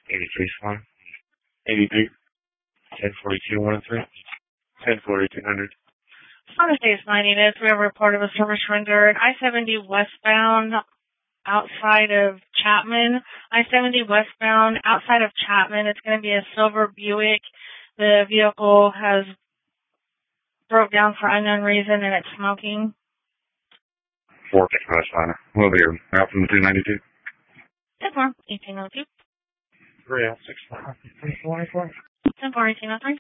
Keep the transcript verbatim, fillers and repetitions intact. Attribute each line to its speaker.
Speaker 1: eighty-three Swan. eighty-three. ten forty-two one oh three. ten forty-two hundred.
Speaker 2: On the state nine units, we have a report of a service rendered I seventy westbound outside of Chapman. I seventy westbound outside of Chapman. It's going to be a silver Buick. The vehicle has broke down for unknown reason and it's smoking.
Speaker 1: four Westliner. We'll be here. Out from the two ninety-two.
Speaker 2: ten four, eighteen oh two.
Speaker 1: three oh six four.
Speaker 2: ten four, eighteen oh three.